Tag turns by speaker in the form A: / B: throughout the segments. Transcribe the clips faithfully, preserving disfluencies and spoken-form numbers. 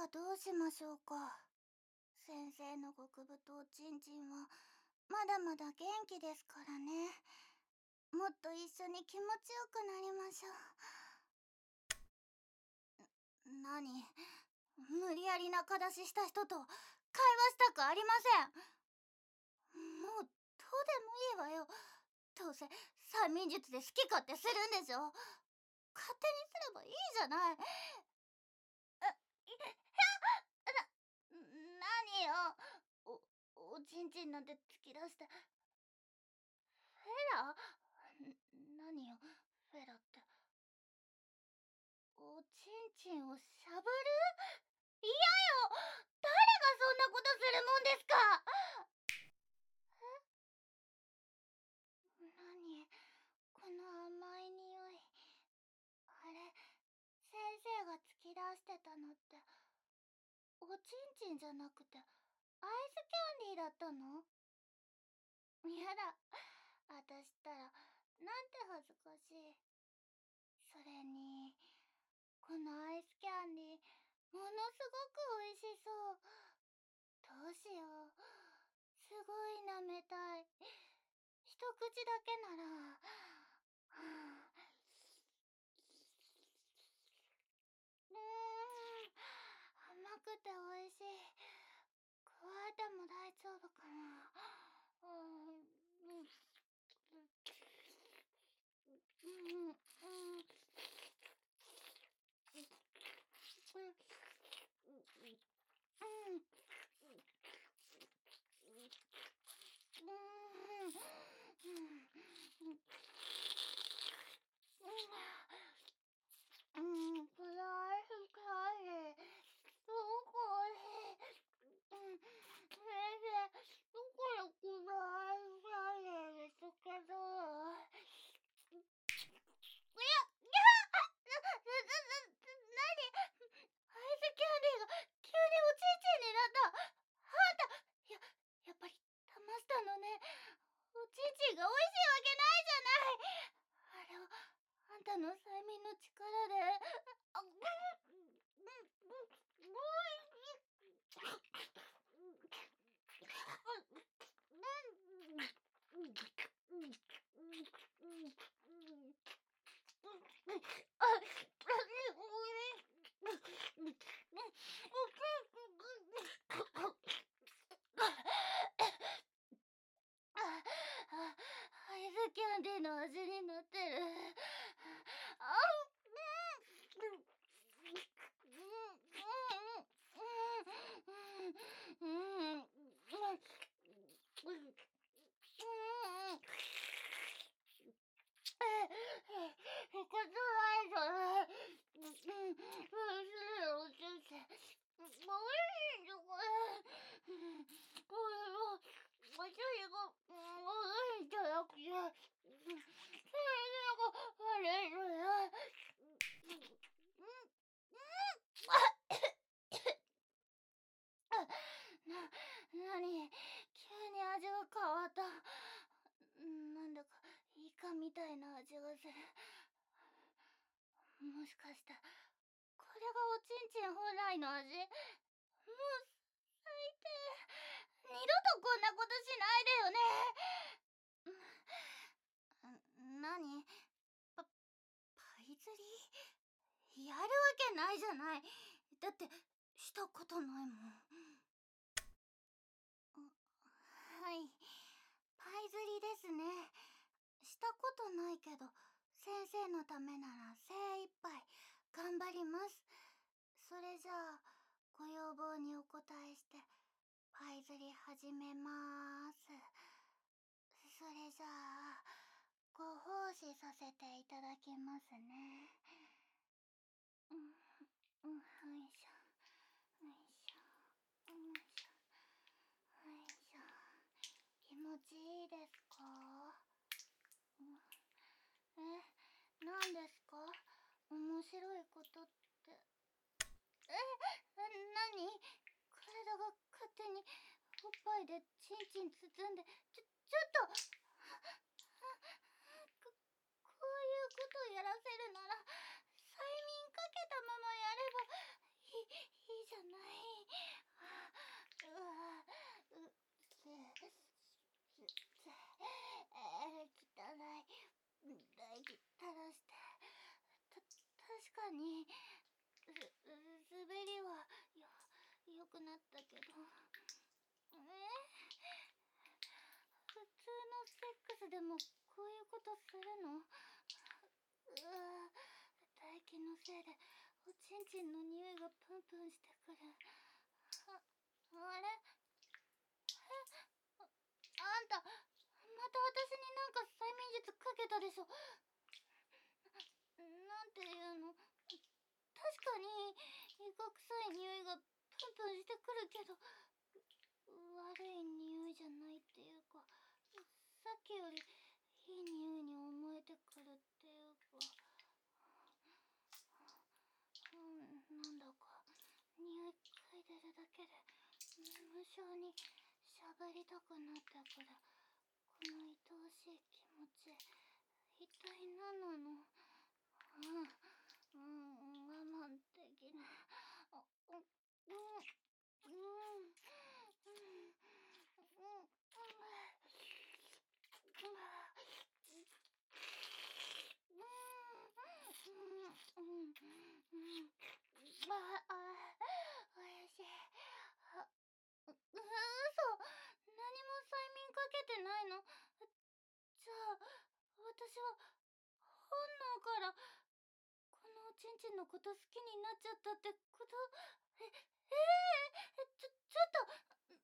A: はどうしましょうか。先生の極太ちんちんはまだまだ元気ですからね。もっと一緒に気持ちよくなりましょう。なに、無理やり仲出しした人と会話したくありません。もうどうでもいいわよ。どうせ催眠術で好き勝手するんでしょ。勝手にすればいいじゃない。あ、いな、何よ。お、おちんちんなんて突き出して。フェラ？何よ、フェラって。おちんちんをしゃぶる？嫌よ！誰がそんなことするもんですか？え？何？この甘い匂い。あれ、先生が突き出してたのって、おちんちんじゃなくて、アイスキャンディーだったの？やだ。あたしったら、なんて恥ずかしい。それに、このアイスキャンディー、ものすごく美味しそう。どうしよう。すごい舐めたい。一口だけなら。はあ、うーん、甘くて美味しい。加えても大丈夫かな。うーん、うん、うん、うん、うん。うん、これアイスキャンディー、すごく美味しい。うん、先生、どこでこのアイスキャンディー見つけたの？いや、いや、な、な、な、な、何？アイスキャンディーが急におちんちんになった。あんた、や、やっぱり騙したのね。おちんちんが美味しいわけないじゃない。あれを、あんたの催眠の力で。あ、うん、うん、うん、アイスキャンディーの味になってる。あ、うん、うん、うん、うん、うん、うん、he got the eyes on her. What is it? これも、私が悪いんじゃなくて、先生が悪いのよ。な、なに、急に味が変わった。なんだか、イカみたいな味がする。もしかして、これがおちんちん本来の味？もう、最低。二度とこんなことしないでよね。なに？パ、パイ釣り？やるわけないじゃない。だって、したことないもん。はい、パイ釣りですね。したことないけど、先生のためなら精一杯頑張ります。それじゃあ、ご要望にお答えして、パイ釣り始めまーす。それじゃあ、ご奉仕させていただきますね。うん、うん、はいしょ、はいしょ、よいしょ、はいしょ。気持ちいいですか？うん、え、なんですか？面白いことって。え、なに？体が勝手におっぱいでチンチン包んで、ちょ、ちょっと、こ、こういうことやらせるなら、催眠かけたままやればいい、いいじゃない。 かにす滑りはよ良くなったけど、え普通のセックスでもこういうことするの？うわ、唾液のせいでおちんちんの匂いがプンプンしてくる。あ、あれ、ああんた、また私になんか催眠術かけたでしょ。なんていうの、確かにイカ臭い匂いがプンプンしてくるけど、悪い匂いじゃないっていうか、さっきよりいい匂いに思えてくるっていうか、うん、なんだか匂い嗅いでるだけで無性に喋りたくなってくる。この愛おしい気持ち、一体何なの？うん、うん、我慢できない。あ、うん、うん、うん、うん、うん、うん、うん、あ、あ、おいしい。あ、う、嘘。何も催眠かけてないの？じゃあ、私は本能からこのおちんちんのこと好きになっちゃったってこと？え、ええー、ちょ、ちょっと、何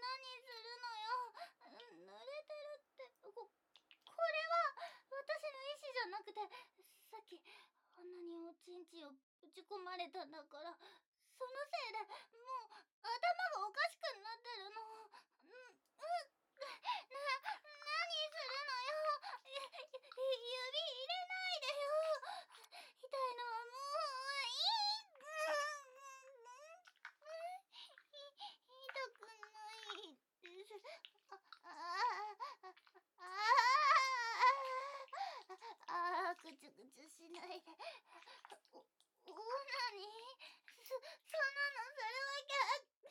A: するのよ。濡れてるって、こ、これは私の意思じゃなくて、さっきあんなにおちんちんをぶち込まれたんだから、そのせいでもう頭がおかしくなってるの。うん、うん、な、何するのよ。ゆ、指入れないでよ。痛いのはもういい。痛くないです。あ、ああ、ああ、ぐちゅぐちゅしないで。お、オナニー？そ、そんなのするわけ。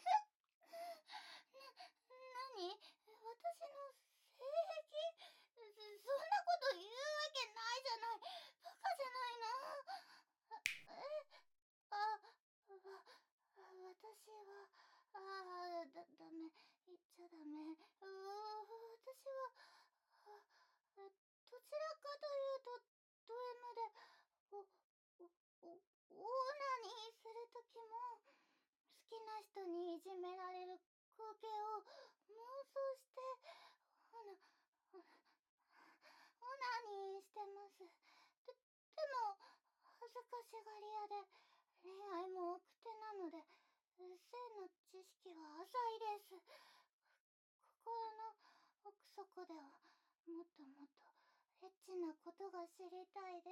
A: な、なに？私の性癖？そんなこと言うわけないじゃない。バカじゃないの？え、あ、わ、私は、ああ、だ、ダメ。言っちゃダメ。う、私は、あ、どちらかというと、ド M で、お、お、お、オーナニーするときも、好きな人にいじめられる光景を妄想して、ほな、ほな、オナニーしてます。で、でも、恥ずかしがり屋で、恋愛も奥手なので、性の知識は浅いです。心の奥底では、もっともっとエッチなことが知りたいです。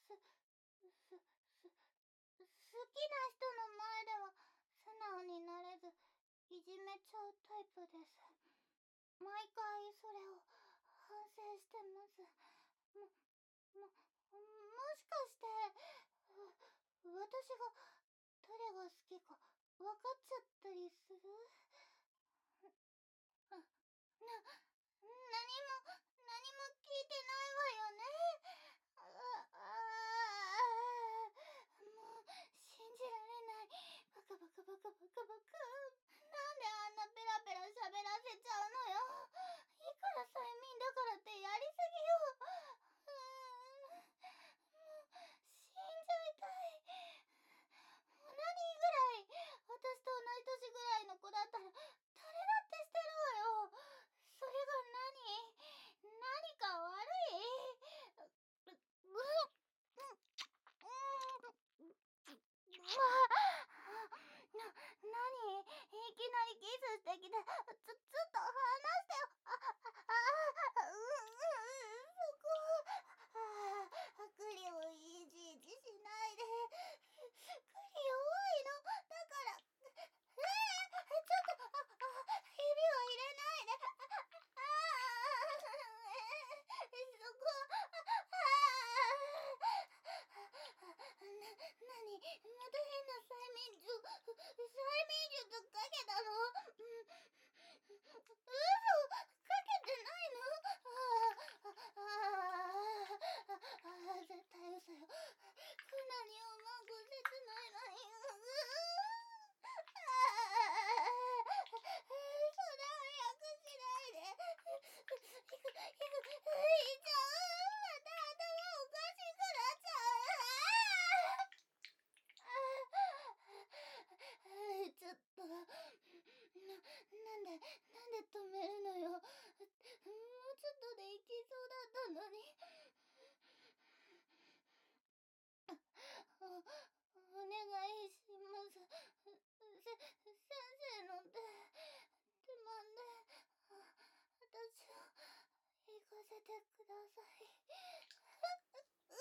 A: す、す、す、好きな人の前では素直になれず、いじめちゃうタイプです。毎回それを反省してます。も、も、もしかして、う、私が誰が好きか分かっちゃったりする？あ、な、何も、何も聞いてないわよね。あ、あー、もう、信じられない。バカバカバカバカバカ。なんであんなペラペラ喋らせちゃうのよ。いくら催眠だからってやりすぎよ。うーん、もう、死んじゃいたい。オナニーぐらい、私と同い年ぐらいの子だったら、誰だってしてるわよ。それが何？何か悪い？う、う、う、うん、あ、な、なに？いきなりキスしてきて、ちょ、ちょっと話してよ。あ、あ、うん、うん、そこ。あ、クリをいじいじしないで。クリ弱いの。だから、えー、ちょっと、あ、あ、指を入れないで。あ、あ、えー、そこ、あ、な、なに？また変な催眠術、催眠術かけたの？うん、嘘、かけてないの？ああ、ああ、ああ、絶対嘘よ。こんななんで止めるのよ。もうちょっとで行きそうだったのに。お、お願いします。せ、先生の手、手まんで、私を行かせてください。うわ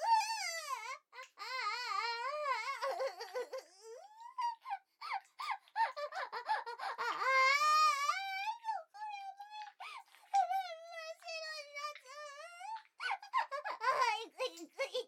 A: いくいくいちゃうい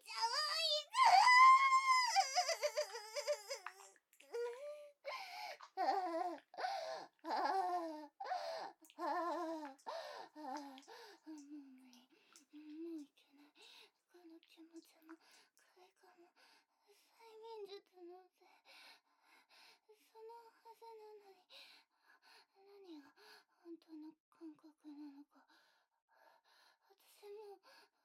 A: くあああああもう無理もういけないこの気持ちも快感も催眠術のせいそのはずなのに何が本当の感覚なのか私も